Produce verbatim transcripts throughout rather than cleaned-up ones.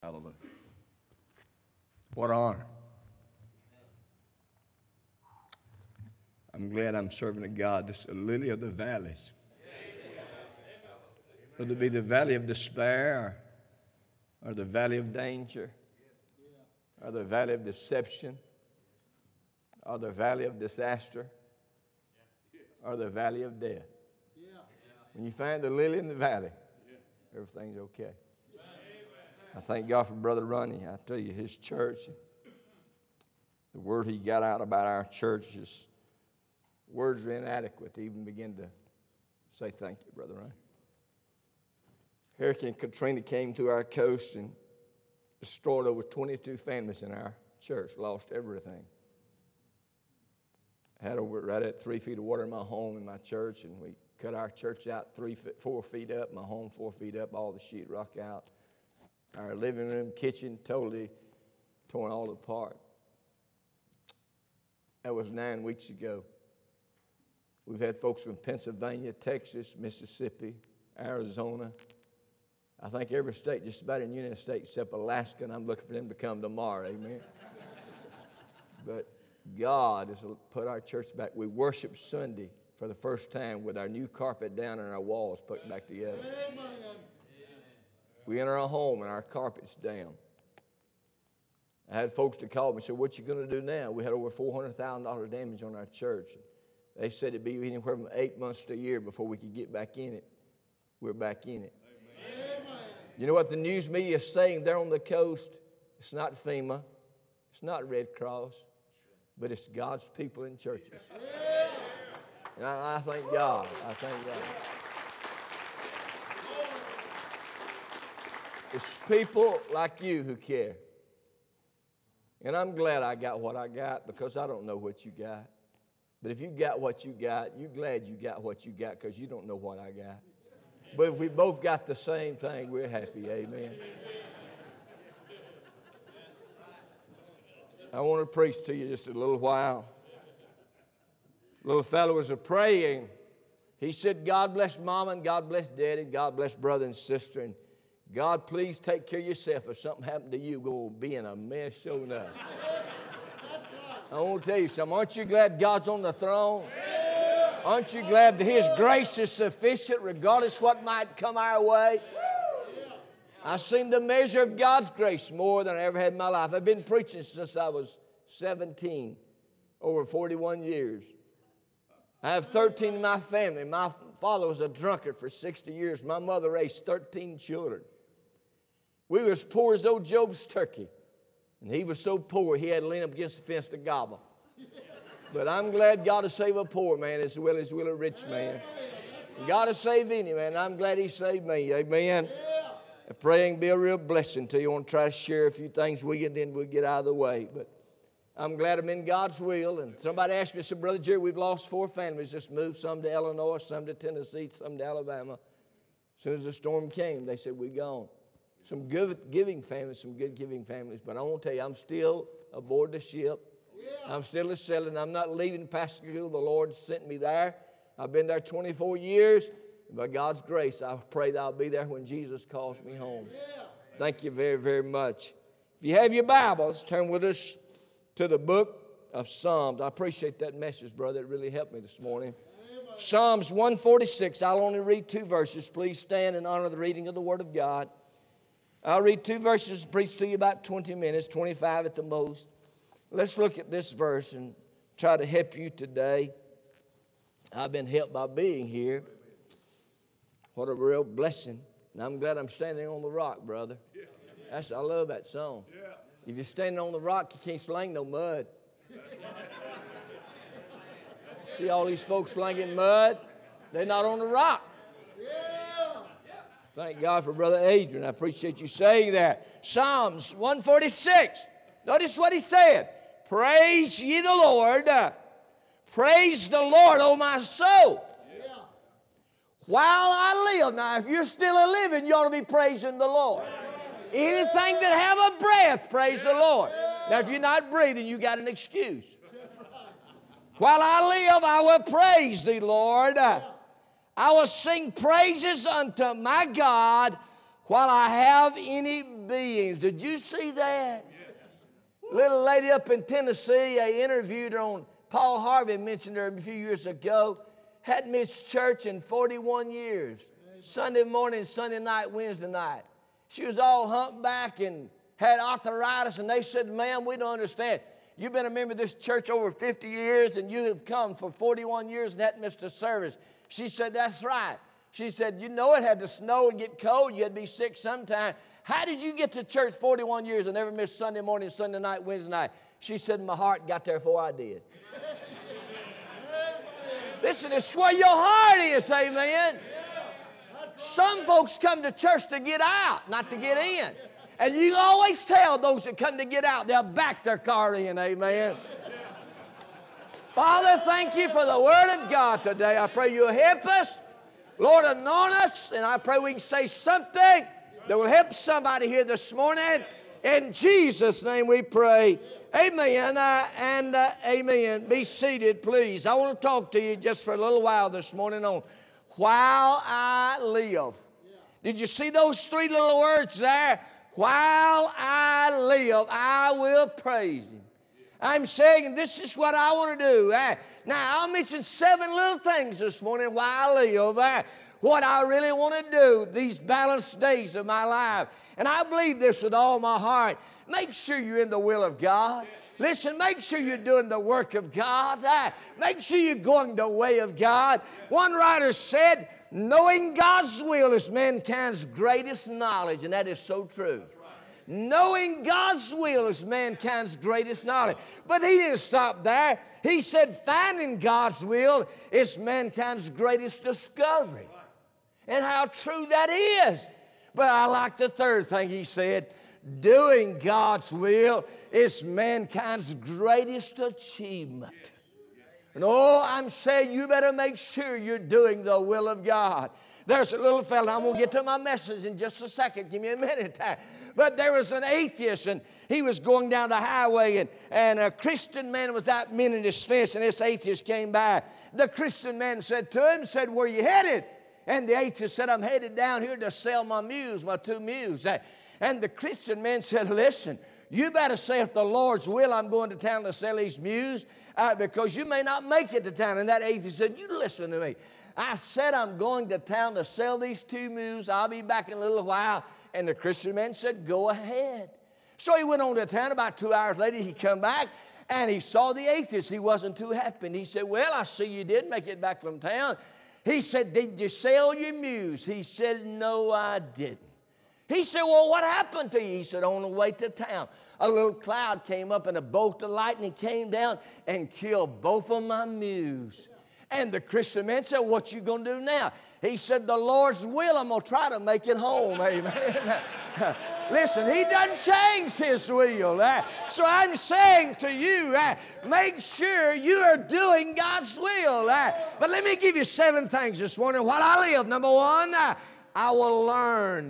Hallelujah. What honor. I'm glad I'm serving a God that's the lily of the valleys. Whether it be the valley of despair or the valley of danger or the valley of deception or the valley of disaster or the valley of death. When you find the lily in the valley, everything's okay. I thank God for Brother Ronnie. I tell you, his church, the word he got out about our church, is words are inadequate to even begin to say thank you, Brother Ronnie. Hurricane Katrina came to our coast and destroyed over twenty-two families in our church, lost everything. I had over right at three feet of water in my home in my church, and we cut our church out three, four feet up, my home four feet up, all the sheetrock out. Our living room, kitchen, totally torn all apart. That was nine weeks ago. We've had folks from Pennsylvania, Texas, Mississippi, Arizona. I think every state, just about in the United States, except Alaska, and I'm looking for them to come tomorrow, amen. But God has put our church back. We worshiped Sunday for the first time with our new carpet down and our walls put back together. Amen. We enter our home and our carpet's down. I had folks to call me and say, what you going to do now? We had over four hundred thousand dollars damage on our church. They said it'd be anywhere from eight months to a year before we could get back in it. We're back in it. Amen. You know what the news media is saying there on the coast? It's not FEMA. It's not Red Cross. But it's God's people in churches. And I, I thank God. I thank God. It's people like you who care. And I'm glad I got what I got because I don't know what you got. But if you got what you got, you're glad you got what you got because you don't know what I got. But if we both got the same thing, we're happy. Amen. I want to preach to you just a little while. Little fellow was a praying. He said, God bless Mama and God bless Daddy and God bless brother and sister. And God, please take care of yourself. If something happened to you, we're going to be in a mess sure enough. I want to tell you something. Aren't you glad God's on the throne? Aren't you glad that His grace is sufficient regardless of what might come our way? I've seen the measure of God's grace more than I ever had in my life. I've been preaching since I was seventeen, over forty-one years. I have thirteen in my family. My father was a drunkard for sixty years. My mother raised thirteen children. We were as poor as old Job's turkey. And he was so poor he had to lean up against the fence to gobble. But I'm glad God will save a poor man as well as will a rich man. God will save any man. I'm glad He saved me. Amen. And praying be a real blessing to you. I want to try to share a few things with you and then we'll get out of the way. But I'm glad I'm in God's will. And somebody asked me, said, Brother Jerry, we've lost four families. Just moved some to Illinois, some to Tennessee, some to Alabama. As soon as the storm came, they said, we're gone. Some good giving families, some good giving families. But I want to tell you, I'm still aboard the ship. Yeah. I'm still a sailing. I'm not leaving Pascagoula. The Lord sent me there. I've been there twenty-four years. And by God's grace, I pray that I'll be there when Jesus calls me home. Yeah. Thank you very, very much. If you have your Bibles, turn with us to the book of Psalms. I appreciate that message, brother. It really helped me this morning. Amen. Psalms one forty-six. I'll only read two verses. Please stand and honor the reading of the Word of God. I'll read two verses and preach to you about twenty minutes, twenty-five at the most. Let's look at this verse and try to help you today. I've been helped by being here. What a real blessing. And I'm glad I'm standing on the rock, brother. That's, I love that song. If you're standing on the rock, you can't sling no mud. See all these folks slinging mud? They're not on the rock. Thank God for Brother Adrian. I appreciate you saying that. Psalms one forty-six. Notice what he said. Praise ye the Lord. Praise the Lord, O my soul. Yeah. While I live. Now, if you're still a living, you ought to be praising the Lord. Yeah. Anything that have a breath, praise the Lord. Yeah. Now, if you're not breathing, you got an excuse. While I live, I will praise thee, Lord. Yeah. I will sing praises unto my God while I have any beings. Did you see that? Little lady up in Tennessee, I interviewed her on, Paul Harvey mentioned her a few years ago, hadn't missed church in forty-one years. Sunday morning, Sunday night, Wednesday night. She was all humpback and had arthritis, and they said, ma'am, we don't understand. You've been a member of this church over fifty years, and you have come for forty-one years and hadn't missed a service. She said, that's right. She said, you know it had to snow and get cold. You'd be sick sometime. How did you get to church forty-one years and never miss Sunday morning, Sunday night, Wednesday night? She said, my heart got there before I did. Listen, it's where your heart is, amen. Some folks come to church to get out, not to get in. And you always tell those that come to get out, they'll back their car in, amen. Father, thank you for the Word of God today. I pray you'll help us. Lord, anoint us, and I pray we can say something that will help somebody here this morning. In Jesus' name we pray. Amen uh, and uh, amen. Be seated, please. I want to talk to you just for a little while this morning on while I live. Did you see those three little words there? While I live, I will praise Him. I'm saying this is what I want to do. Uh, now, I'll mention seven little things this morning while I live. Uh, what I really want to do these balanced days of my life. And I believe this with all my heart. Make sure you're in the will of God. Listen, make sure you're doing the work of God. Uh, make sure you're going the way of God. One writer said, knowing God's will is mankind's greatest knowledge. And that is so true. Knowing God's will is mankind's greatest knowledge. But he didn't stop there. He said finding God's will is mankind's greatest discovery. And how true that is. But I like the third thing he said. Doing God's will is mankind's greatest achievement. And oh, I'm saying you better make sure you're doing the will of God. There's a little fella, I'm going to get to my message in just a second. Give me a minute. But there was an atheist, and he was going down the highway, and, and a Christian man was out mending his fence, and this atheist came by. The Christian man said to him, said, where are you headed? And the atheist said, I'm headed down here to sell my mules, my two mules. And the Christian man said, listen, you better say if the Lord's will, I'm going to town to sell these mules, uh, because you may not make it to town. And that atheist said, you listen to me. I said I'm going to town to sell these two mules. I'll be back in a little while. And the Christian man said, go ahead. So he went on to town. About two hours later, he come back, and he saw the atheist. He wasn't too happy. And he said, well, I see you did make it back from town. He said, did you sell your mules? He said, no, I didn't. He said, well, what happened to you? He said, on the way to town, a little cloud came up and a bolt of lightning came down and killed both of my mules. And the Christian man said, what you going to do now? He said, the Lord's will, I'm going to try to make it home. Amen. Listen, he doesn't change his will. Uh, so I'm saying to you, uh, make sure you are doing God's will. Uh, but let me give you seven things this morning while I live. Number one, uh, I will learn.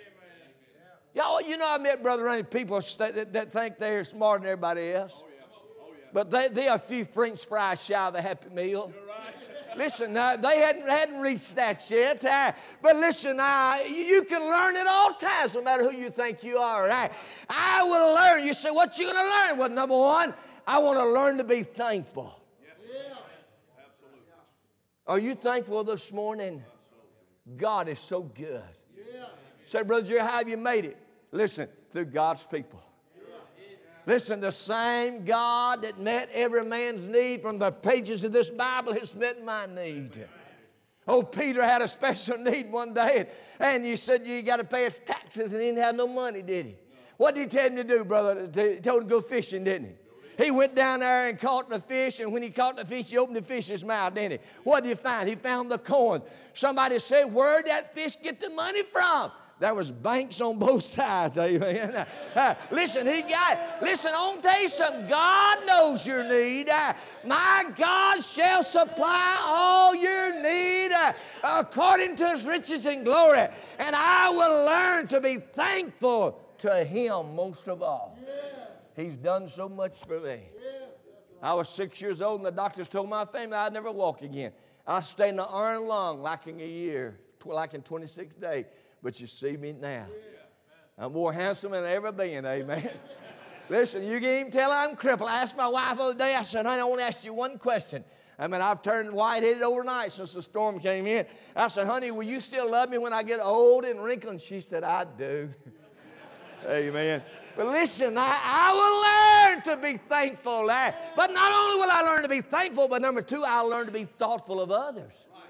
Y'all, you know, I met Brother Randy people that, that think they're smarter than everybody else. But they, they are a few French fries shy of the Happy Meal. Listen, uh, they hadn't, hadn't reached that yet. Uh, but listen, uh, you can learn at all times, no matter who you think you are. Uh, I will learn. You say, what you going to learn? Well, number one, I want to learn to be thankful. Yes. Yeah. Absolutely. Are you thankful this morning? God is so good. Yeah. Say, Brother Jerry, how have you made it? Listen, through God's people. Listen, the same God that met every man's need from the pages of this Bible has met my need. Oh, Peter had a special need one day, and you said you got to pay his taxes, and he didn't have no money, did he? What did he tell him to do, brother? He told him to go fishing, didn't he? He went down there and caught the fish, and when he caught the fish, he opened the fish's mouth, didn't he? What did he find? He found the coin. Somebody said, where'd that fish get the money from? There was banks on both sides, amen. Uh, listen, he got, listen, I want to tell you something. God knows your need. Uh, my God shall supply all your need uh, according to his riches and glory. And I will learn to be thankful to him most of all. He's done so much for me. I was six years old, and the doctors told my family I'd never walk again. I stayed in the iron lung like in a year, like in twenty-six days. But you see me now. I'm more handsome than I've ever been, amen. Listen, you can even tell I'm crippled. I asked my wife the other day, I said, honey, I want to ask you one question. I mean, I've turned white-headed overnight since the storm came in. I said, honey, will you still love me when I get old and wrinkled? And she said, I do. Amen. But listen, I, I will learn to be thankful. But not only will I learn to be thankful, but number two, I'll learn to be thoughtful of others.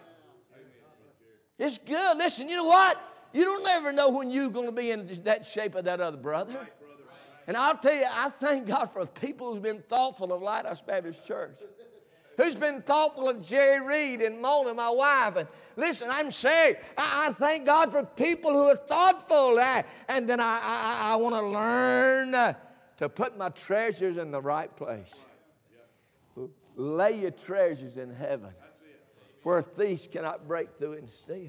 It's good. Listen, you know what? You don't ever know when you're going to be in that shape of that other brother. And I'll tell you, I thank God for people who's been thoughtful of Lighthouse Baptist Church. Who's been thoughtful of Jerry Reed and Mona, my wife. And listen, I'm saying, I, I thank God for people who are thoughtful. Uh, and then I, I, I want to learn uh, to put my treasures in the right place. Lay your treasures in heaven, where thieves cannot break through and steal.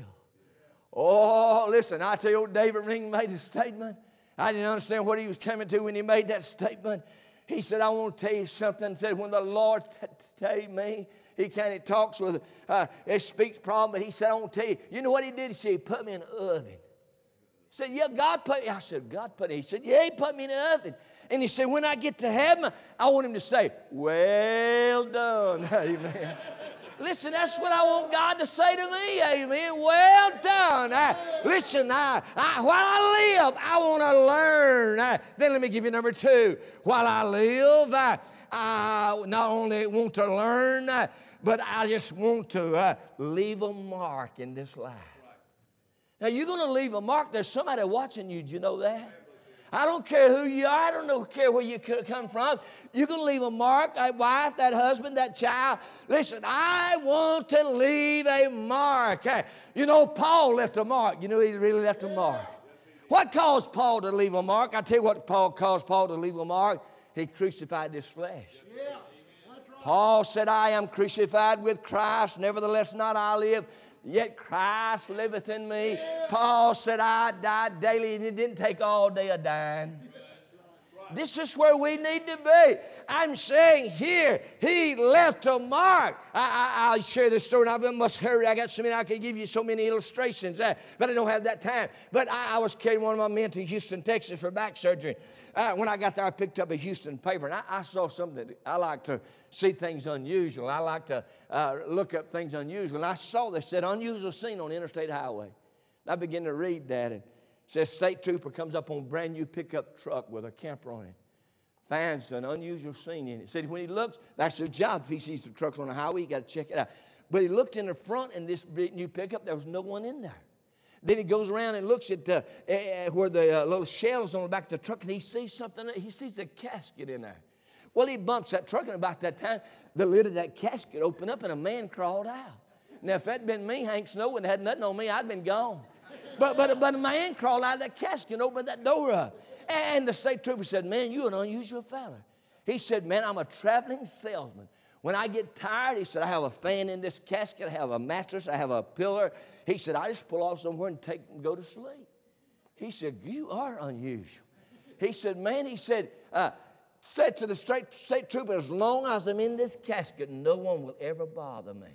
Oh, listen, I tell you, David Ring made a statement. I didn't understand what he was coming to when he made that statement. He said, I want to tell you something. He said, when the Lord t- tell me, he kind of talks with, uh, he speaks problem, but he said, I want to tell you. You know what he did? He said, he put me in an oven. He said, yeah, God put me. I said, God put me. He said, yeah, he put me in an oven. And he said, when I get to heaven, I want him to say, well done. Amen. Listen, that's what I want God to say to me. Amen. Well done. Uh, listen, uh, I, while I live, I want to learn. Uh, then let me give you number two. While I live, uh, I not only want to learn, uh, but I just want to uh, leave a mark in this life. Now, you're going to leave a mark. There's somebody watching you. Do you know that? I don't care who you are. I don't care where you come from. You're going to leave a mark, that wife, that husband, that child. Listen, I want to leave a mark. You know, Paul left a mark. You know, he really left a mark. What caused Paul to leave a mark? I tell you what Paul caused Paul to leave a mark. He crucified his flesh. Paul said, I am crucified with Christ. Nevertheless, not I live, yet Christ liveth in me. Paul said, I died daily, and it didn't take all day of dying. This is where we need to be. I'm saying here, he left a mark. I, I, I'll share this story. I must hurry. I got so many. I could give you so many illustrations, uh, but I don't have that time. But I, I was carrying one of my men to Houston, Texas for back surgery. Uh, when I got there, I picked up a Houston paper, and I, I saw something that I like to see things unusual. I like to uh, look up things unusual. And I saw this, said, unusual scene on Interstate Highway. And I began to read that, and it says, state trooper comes up on a brand new pickup truck with a camper on it. Finds an unusual scene in it. Said when he looks, that's his job. If he sees the trucks on the highway, you got to check it out. But he looked in the front in this new pickup, there was no one in there. Then he goes around and looks at the, uh, where the uh, little shells on the back of the truck, and he sees something. He sees a casket in there. Well, he bumps that truck, and about that time, the lid of that casket opened up, and a man crawled out. Now, if that'd been me, Hank Snow, and had nothing on me, I'd been gone. But but but a man crawled out of that casket and opened that door up. And the state trooper said, man, you're an unusual fella. He said, man, I'm a traveling salesman. When I get tired, he said, I have a fan in this casket. I have a mattress. I have a pillar. He said, I just pull off somewhere and take and go to sleep. He said, you are unusual. He said, man, he said, uh, said to the state, state trooper, as long as I'm in this casket, no one will ever bother me.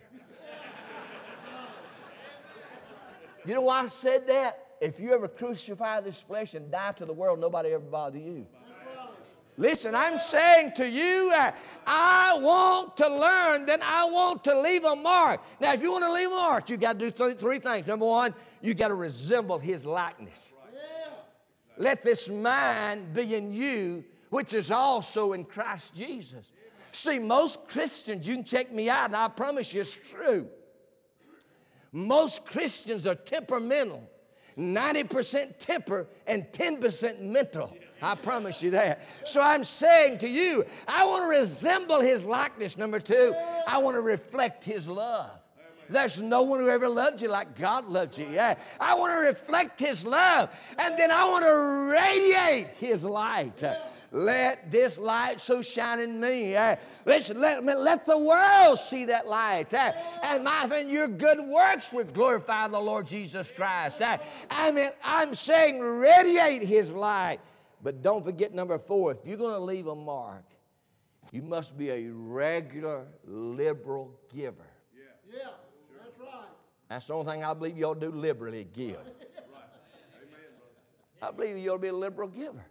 You know why I said that? If you ever crucify this flesh and die to the world, nobody ever bother you. Listen, I'm saying to you, uh, I want to learn, then I want to leave a mark. Now, if you want to leave a mark, you got to do th- three things. Number one, you got to resemble his likeness. Let this mind be in you, which is also in Christ Jesus. See, most Christians, you can check me out, and I promise you it's true. Most Christians are temperamental, ninety percent temper and ten percent mental. I promise you that. So I'm saying to you, I want to resemble his likeness. Number two, I want to reflect his love. There's no one who ever loved you like God loved you. Yeah. I want to reflect his love, and then I want to radiate his light. Let this light so shine in me. Uh, listen, let, let the world see that light. Uh, and my friend, your good works would glorify the Lord Jesus Christ. Uh, I mean, I'm saying radiate his light. But don't forget number four, if you're going to leave a mark, you must be a regular, liberal giver. Yeah, yeah, that's right. That's the only thing I believe you ought to do, liberally give. I believe you ought to be a liberal giver.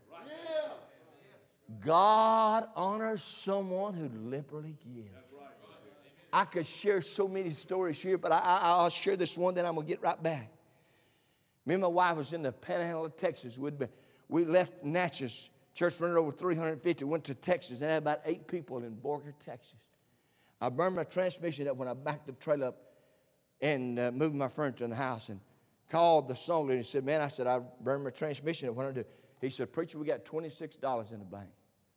God honors someone who liberally gives. I could share so many stories here, but I, I, I'll share this one, then I'm going to get right back. Me and my wife was in the Panhandle of Texas. We'd been, we left Natchez. Church running over three hundred fifty. Went to Texas and had about eight people in Borger, Texas. I burned my transmission up when I backed the trailer up and uh, moved my furniture in the house and called the song leader and said, man, I said, I burned my transmission up. What do I do? He said, preacher, we got twenty-six dollars in the bank.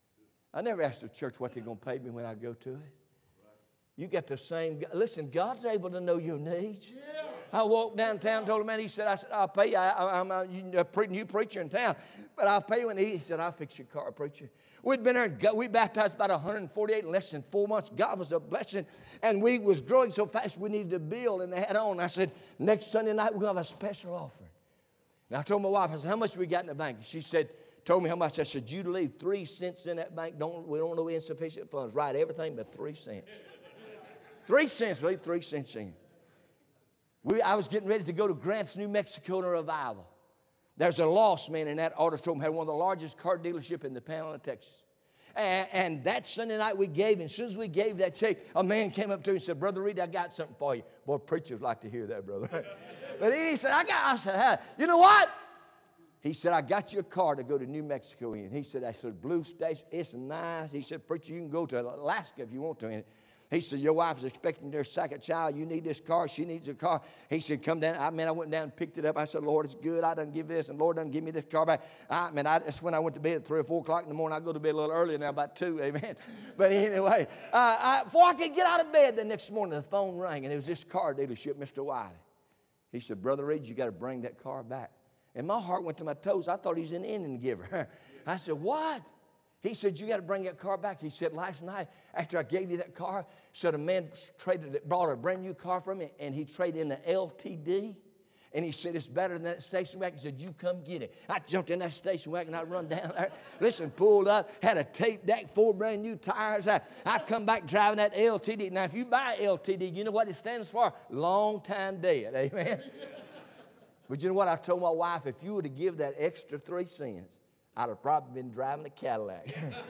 I never asked the church what they're going to pay me when I go to it. You got the same. Listen, God's able to know your needs. Yeah. I walked downtown, told a man, he said, I said, I'll pay you. I, I'm a new preacher in town, but I'll pay you. And he said, I'll fix your car, preacher. We'd been there, and we baptized about one hundred forty-eight in less than four months. God was a blessing, and we was growing so fast we needed to build, and they had on. I said, next Sunday night we're going to have a special offering. And I told my wife, I said, how much we got in the bank? She said, told me how much. I said, you leave three cents in that bank. Don't we don't know insufficient funds. Write everything but three cents. Three cents, leave three cents in. We, I was getting ready to go to Grants, New Mexico in a revival. There's a lost man in that auditorium, had one of the largest car dealership in the Panhandle of Texas. And, and that Sunday night we gave, and as soon as we gave that check, a man came up to me and said, Brother Reed, I got something for you. Boy, preachers like to hear that, brother. But he said, I got, I said, hey, you know what? He said, I got you a car to go to New Mexico in. He said, I said, Blue Station, it's nice. He said, preacher, you can go to Alaska if you want to in it. He said, your wife's expecting their second child. You need this car. She needs a car. He said, come down. I mean, I went down and picked it up. I said, Lord, it's good. I done give this, and Lord done give me this car back. I mean, I, that's when I went to bed at three or four o'clock in the morning. I go to bed a little earlier now, about two, amen. But anyway, uh, I, before I could get out of bed the next morning, the phone rang, and it was this car dealership, Mister Wiley. He said, Brother Reed, you got to bring that car back. And my heart went to my toes. I thought he was an Indian giver. I said, what? He said, you got to bring that car back. He said, last night, after I gave you that car, said a man traded it, brought a brand new car from me, and he traded in the L T D. And he said, it's better than that station wagon. He said, you come get it. I jumped in that station wagon. I run down there. Listen, pulled up, had a tape deck, four brand new tires. I, I come back driving that L T D. Now, if you buy L T D, you know what it stands for? Long time dead. Amen. But you know what? I told my wife, if you were to give that extra three cents, I'd have probably been driving a Cadillac.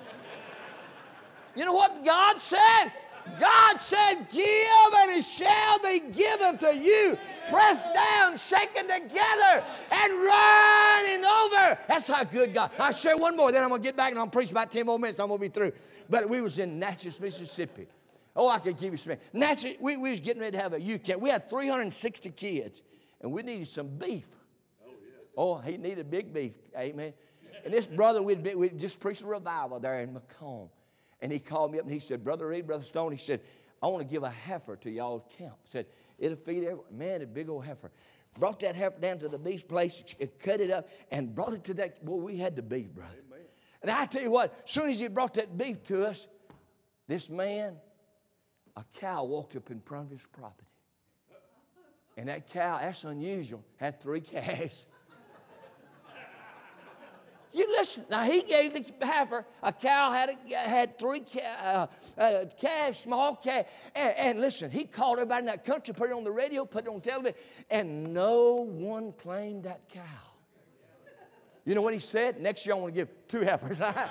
You know what God said? God said, give and it shall be given to you. Pressed down, shaken together, and running over. That's how good God. I'll share one more, then I'm going to get back and I'm going to preach about ten more minutes. I'm going to be through. But we was in Natchez, Mississippi. Oh, I could give you some. Natchez, we, we was getting ready to have a youth camp. We had three hundred sixty kids, and we needed some beef. Oh, he needed big beef. Amen. And this brother, we'd, be, we'd just preached a revival there in Macomb. And he called me up and he said, Brother Reed, Brother Stone, he said, I want to give a heifer to y'all's camp. He said, it'll feed everyone. Man, a big old heifer. Brought that heifer down to the beef place, cut it up, and brought it to that. Boy, we had the beef, brother. Amen. And I tell you what, as soon as he brought that beef to us, this man, a cow walked up in front of his property. And that cow, that's unusual, had three calves. You listen. Now, he gave the heifer. A cow had a, had three ca- uh, uh, calves, small calves. And, and listen, he called everybody in that country, put it on the radio, put it on television, and no one claimed that cow. You know what he said? Next year I want to give two heifers. I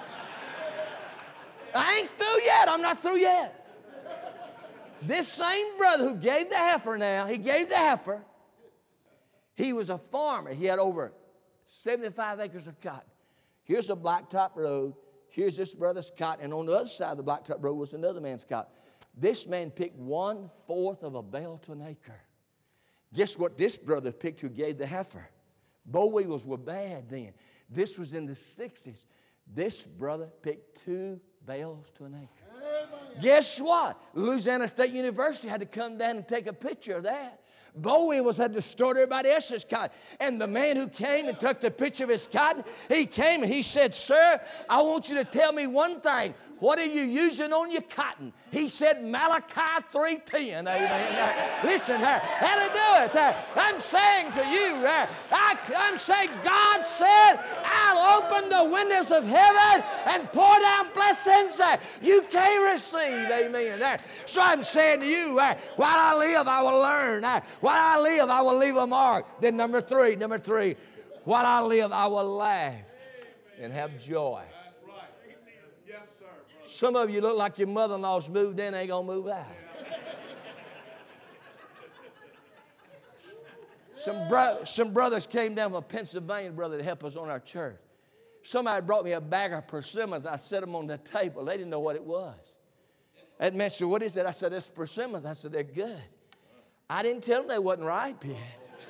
ain't through yet. I'm not through yet. This same brother who gave the heifer now, he gave the heifer. He was a farmer. He had over seventy-five acres of cotton. Here's a blacktop road. Here's this brother's cotton. And on the other side of the blacktop road was another man's cotton. This man picked one-fourth of a bale to an acre. Guess what this brother picked who gave the heifer? Boll weevils were bad then. This was in the sixties. This brother picked two bales to an acre. Amen. Guess what? Louisiana State University had to come down and take a picture of that. Boll weevils had destroyed everybody else's cotton. And the man who came and took the picture of his cotton, he came and he said, Sir, I want you to tell me one thing. What are you using on your cotton? He said, Malachi three ten. Amen. Now, listen, uh, that'll do it. Uh, I'm saying to you, uh, I, I'm saying God said, I'll open the windows of heaven and pour down blessings uh, you can't receive. Amen. Uh, so I'm saying to you, uh, while I live, I will learn. Uh, while I live, I will leave a mark. Then number three, number three. While I live, I will laugh and have joy. That's right. Yes, sir. Brother. Some of you look like your mother-in-law's moved in, ain't going to move out. Some, bro- some brothers came down from Pennsylvania, brother, to help us on our church. Somebody brought me a bag of persimmons. I set them on the table. They didn't know what it was. That man said, what is it? I said, it's persimmons. I said, they're good. I didn't tell him they wasn't ripe yet.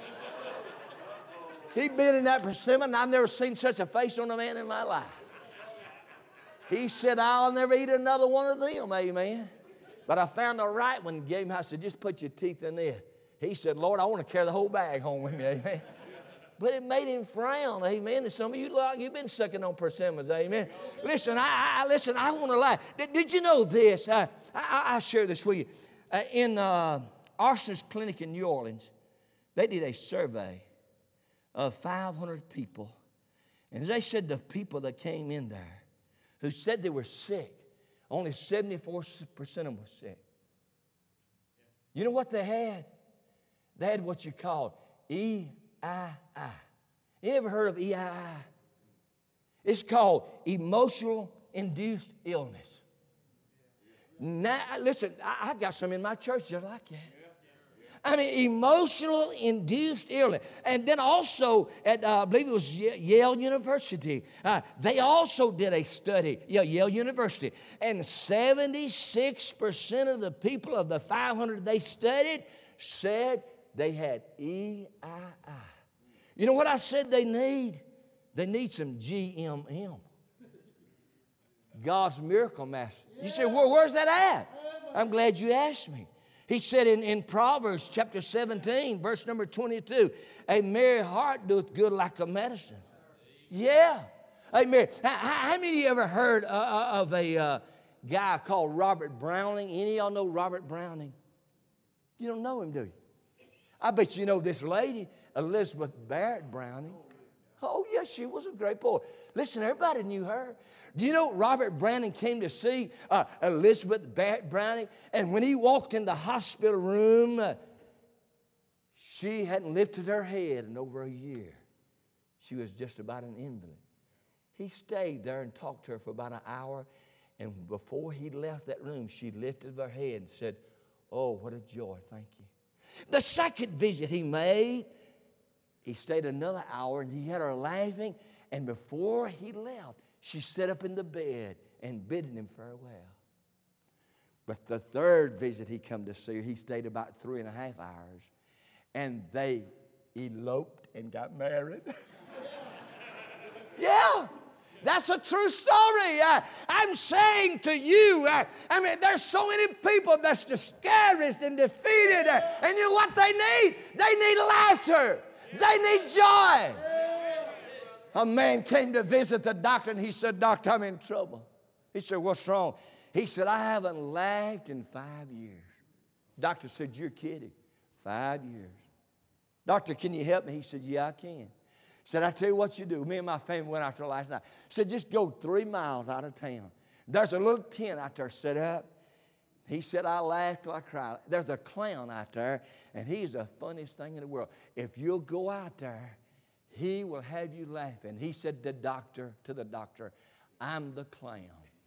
He bit in that persimmon, and I've never seen such a face on a man in my life. He said, I'll never eat another one of them, amen. But I found the right one and gave him. I said, just put your teeth in it. He said, Lord, I want to carry the whole bag home with me, amen. But it made him frown, amen. And some of you look like you've been sucking on persimmons, amen. Listen, I, I listen. I want to lie. Did, did you know this? I, I, I'll share this with you. Uh, in uh, Arson's Clinic in New Orleans, they did a survey of five hundred people. And they said the people that came in there who said they were sick, only seventy-four percent of them were sick. You know what they had? They had what you call E I I. You ever heard of E I I? It's called emotional induced illness. Now, listen, I, I got some in my church just like that. I mean, emotional induced illness. And then also at, uh, I believe it was Yale University, uh, they also did a study, yeah, Yale University. And seventy-six percent of the people of the five hundred they studied said they had E I I. You know what I said they need? They need some G M M. God's Miracle Master. You say, well, where's that at? I'm glad you asked me. He said in, in Proverbs chapter seventeen, verse number twenty-two, a merry heart doeth good like a medicine. Yeah. Amen. How, how many of you ever heard uh, of a uh, guy called Robert Browning? Any of y'all know Robert Browning? You don't know him, do you? I bet you know this lady, Elizabeth Barrett Browning. Oh, yes, she was a great poet. Listen, everybody knew her. Do you know Robert Browning came to see uh, Elizabeth Barrett Browning? And when he walked in the hospital room, uh, she hadn't lifted her head in over a year. She was just about an invalid. He stayed there and talked to her for about an hour. And before he left that room, she lifted her head and said, oh, what a joy, thank you. The second visit he made, he stayed another hour and he had her laughing. And before he left, she sat up in the bed and bid him farewell. But the third visit he come to see her, he stayed about three and a half hours. And they eloped and got married. Yeah. That's a true story. Uh, I'm saying to you, uh, I mean, there's so many people that's discouraged and defeated. Uh, and you know what they need? They need laughter. They need joy. A man came to visit the doctor and he said, Doctor, I'm in trouble. He said, what's wrong? He said, I haven't laughed in five years. Doctor said, you're kidding. Five years. Doctor, can you help me? He said, yeah, I can. He said, I tell you what you do. Me and my family went out there last night. He said, just go three miles out of town. There's a little tent out there set up. He said, I laughed till I cried. There's a clown out there, and he's the funniest thing in the world. If you'll go out there, he will have you laughing. He said, the doctor, to the doctor, I'm the clown.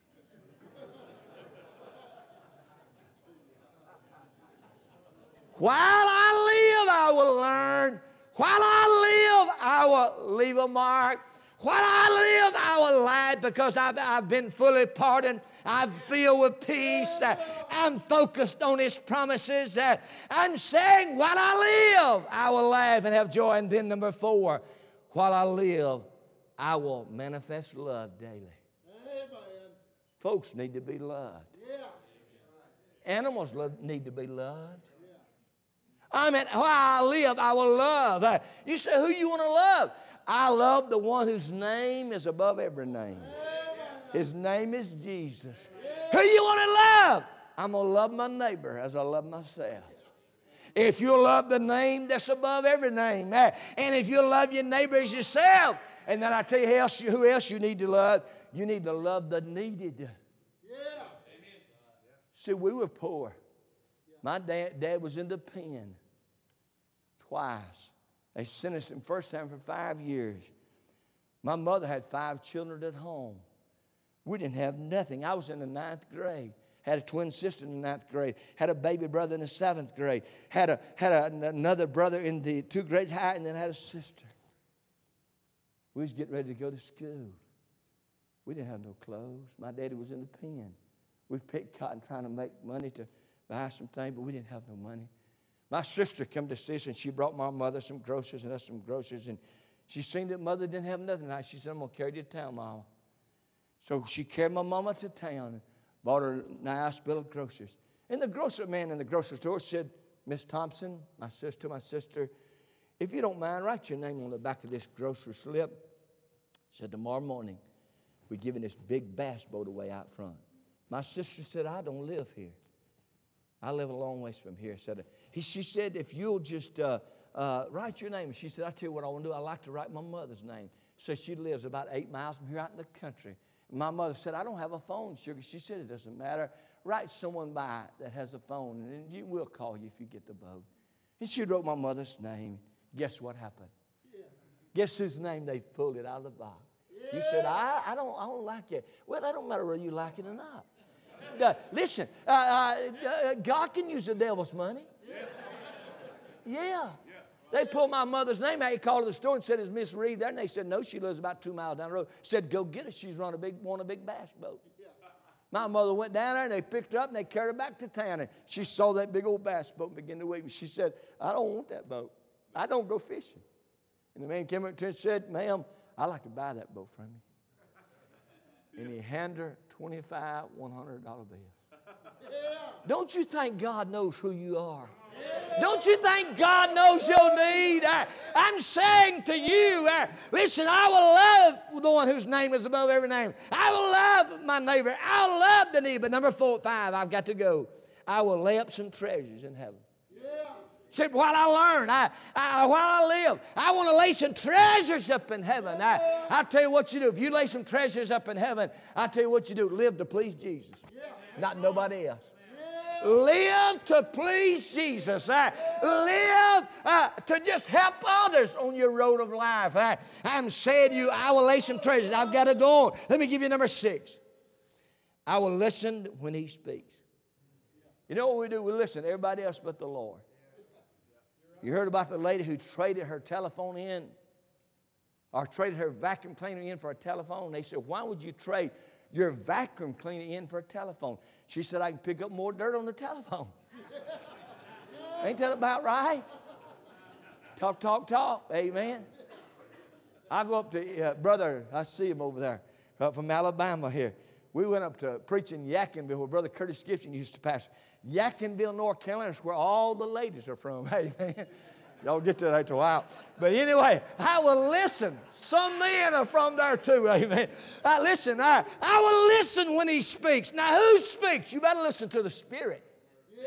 While I live, I will learn. While I live, I will leave a mark. While I live, I will laugh because I've, I've been fully pardoned. I'm filled with peace. Uh, I'm focused on His promises. Uh, I'm saying, while I live, I will laugh and have joy. And then number four, while I live, I will manifest love daily. Amen. Folks need to be loved. Yeah. Animals love, need to be loved. I mean, while I live, I will love. Uh, you say, who you want to love? I love the one whose name is above every name. His name is Jesus. Who you want to love? I'm going to love my neighbor as I love myself. If you love the name that's above every name, uh, and if you love your neighbor as yourself, and then I tell you who else, who else you need to love. You need to love the needed. Yeah. See, we were poor. My dad, dad was in the pen twice. They sentenced him first time for five years. My mother had five children at home. We didn't have nothing. I was in the ninth grade. Had a twin sister in the ninth grade. Had a baby brother in the seventh grade. Had a had a, another brother in the two grades higher, and then had a sister. We was getting ready to go to school. We didn't have no clothes. My daddy was in the pen. We picked cotton trying to make money to buy some things, but we didn't have no money. My sister came to see us, and she brought my mother some groceries and us some groceries. And she seen that mother didn't have nothing. She said, I'm going to carry you to town, Mama. So she carried my mama to town and bought her a nice bill of groceries. And the grocery man in the grocery store said, Miss Thompson, my sister, my sister, if you don't mind, write your name on the back of this grocery slip. Said, tomorrow morning, we're giving this big bass boat away out front. My sister said, I don't live here. I live a long ways from here. Said, he, she said, if you'll just uh, uh, write your name. She said, I tell you what I want to do. I like to write my mother's name. So she lives about eight miles from here out in the country. My mother said, I don't have a phone, sugar. She said, it doesn't matter. Write someone by that has a phone, and you will call you if you get the boat. And she wrote my mother's name. Guess what happened? Yeah. Guess whose name they pulled it out of the box? Yeah. You said, I, I don't I don't like it. Well, that don't matter whether you like it or not. Uh, listen, uh, uh, uh, God can use the devil's money. Yeah. yeah. They pulled my mother's name out. He called to the store and said, is Miss Reed there? And they said, no, she lives about two miles down the road. Said, go get her. She's run a big, won a big bass boat. My mother went down there and they picked her up and they carried her back to town. And she saw that big old bass boat and began to weep. And she said, I don't want that boat. I don't go fishing. And the man came up to her and said, ma'am, I'd like to buy that boat from you. And he handed her twenty-five one hundred dollar bills. Don't you think God knows who you are? Don't you think God knows your need? I, I'm saying to you, uh, listen, I will love the one whose name is above every name. I will love my neighbor. I'll love the need. But number four, five, I've got to go. I will lay up some treasures in heaven. Yeah. Said, while I learn, I, I, while I live, I want to lay some treasures up in heaven. I, I tell you what you do. If you lay some treasures up in heaven, I tell you what you do. Live to please Jesus, yeah. Not nobody else. Live to please Jesus. Uh, live uh, to just help others on your road of life. Uh, I'm saying to you, I will lay some treasures. I've got to go on. Let me give you number six. I will listen when He speaks. You know what we do? We listen to everybody else but the Lord. You heard about the lady who traded her telephone in or traded her vacuum cleaner in for a telephone. They said, why would you trade your vacuum cleaner in for a telephone? She said, I can pick up more dirt on the telephone. Ain't that about right? Talk, talk, talk. Amen. I go up to uh, brother, I see him over there uh, from Alabama here. We went up to preach in Yadkinville where Brother Curtis Gibson used to pastor. Yadkinville, North Carolina is where all the ladies are from. Amen. Y'all get to that after a while. But anyway, I will listen. Some men are from there too. Amen. I listen. I, I will listen when He speaks. Now, who speaks? You better listen to the Spirit. Yeah.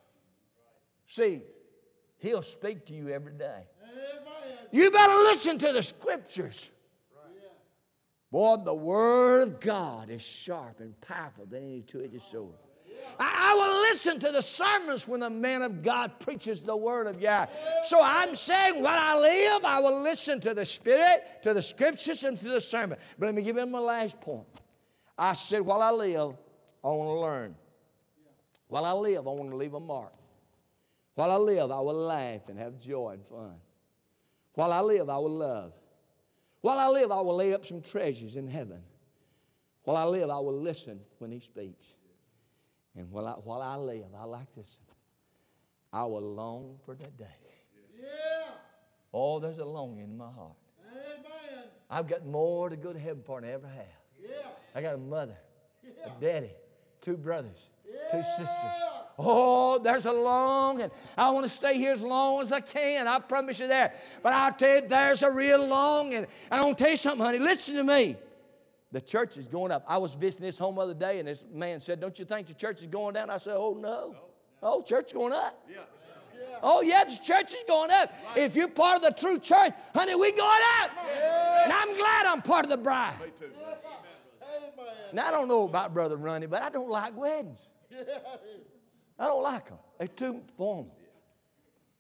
See, He'll speak to you every day. Amen. You better listen to the Scriptures. Right. Boy, the Word of God is sharp and powerful than any two-edged sword. I will listen to the sermons when the man of God preaches the Word of God. So I'm saying while I live, I will listen to the Spirit, to the Scriptures, and to the sermon. But let me give him my last point. I said while I live, I want to learn. While I live, I want to leave a mark. While I live, I will laugh and have joy and fun. While I live, I will love. While I live, I will lay up some treasures in heaven. While I live, I will listen when He speaks. And while I, while I live, I like this. I will long for that day. Yeah. Oh, there's a longing in my heart. Amen. I've got more to go to heaven for than I ever have. Yeah. I got a mother, yeah. a daddy, two brothers, yeah. two sisters. Oh, there's a longing. I want to stay here as long as I can. I promise you that. But I'll tell you, there's a real longing. And I want to tell you something, honey. Listen to me. The church is going up. I was visiting this home the other day, and this man said, don't you think the church is going down? I said, oh, no. Oh, church is going up. Yeah. Yeah. Oh, yeah, the church is going up. Right. If you're part of the true church, honey, we're going up. Yeah. And I'm glad I'm part of the bride. Me too. Yeah. Now, I don't know about Brother Ronnie, but I don't like weddings. Yeah. I don't like them. They're too formal.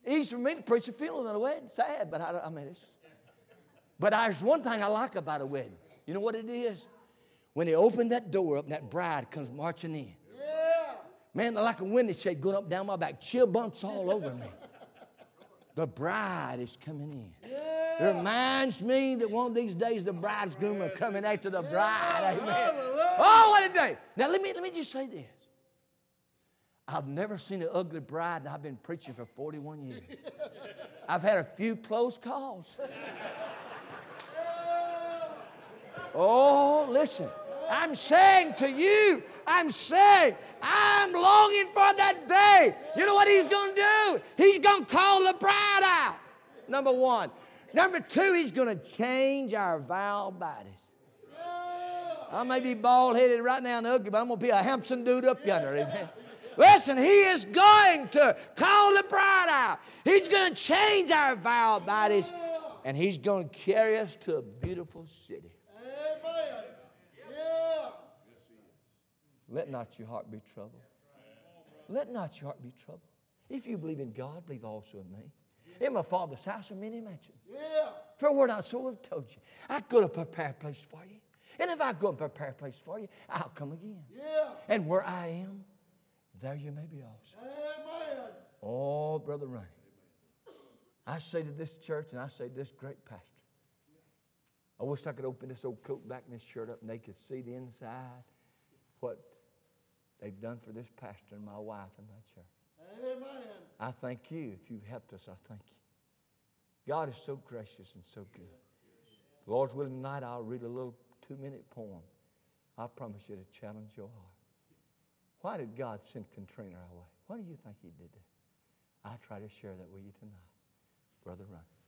Easy for me to preach a funeral than a wedding. Sad, but I, I mean, it's. But there's one thing I like about a wedding. You know what it is? When they open that door up and that bride comes marching in. Yeah. Man, they're like a window shade going up down my back. Chill bumps all over me. The bride is coming in. Yeah. It reminds me that one of these days the bridegroom are coming after the bride. Amen. Hallelujah. Oh, what a day. Now, let me, let me just say this. I've never seen an ugly bride, and I've been preaching for forty-one years. I've had a few close calls. Oh, listen. I'm saying to you, I'm saying, I'm longing for that day. You know what he's going to do? He's going to call the bride out. Number one. Number two, he's going to change our vile bodies. I may be bald-headed right now and ugly, but I'm going to be a handsome dude up yonder. Amen. Listen, he is going to call the bride out. He's going to change our vile bodies, and he's going to carry us to a beautiful city. Amen. Yeah. Let not your heart be troubled. Let not your heart be troubled. If you believe in God, believe also in me. In my Father's house are many mansions. Yeah. For a word not so have told you. I go to prepare a place for you. And if I go and prepare a place for you, I'll come again. Yeah. And where I am, there you may be also. Amen. Oh, Brother Ronnie, I say to this church and I say to this great pastor, I wish I could open this old coat back and this shirt up and they could see the inside, what they've done for this pastor and my wife and my church. Amen. I thank you. If you've helped us, I thank you. God is so gracious and so good. The Lord's willing tonight, I'll read a little two-minute poem. I promise you to challenge your heart. Why did God send Katrina our way? Why do you think he did that? I try to share that with you tonight. Brother Ron.